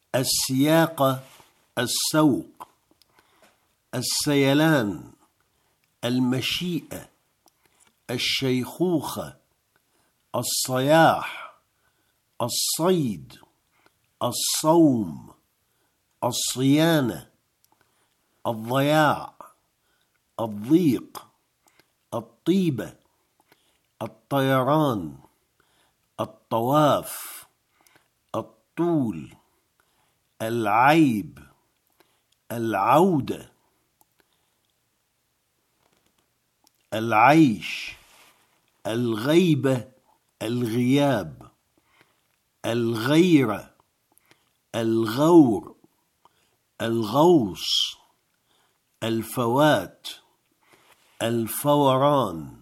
السياقة السوق، السيلان، المشيئة، الشيخوخة، الصياح، الصيد، الصوم، الصيانة، الضياع، الضيق، الطيبة، الطيران، الطواف، الطول، العيب، العودة، العيش، الغيبة، الغياب، الغيرة، الغور، الغوص، الفوات، الفوران،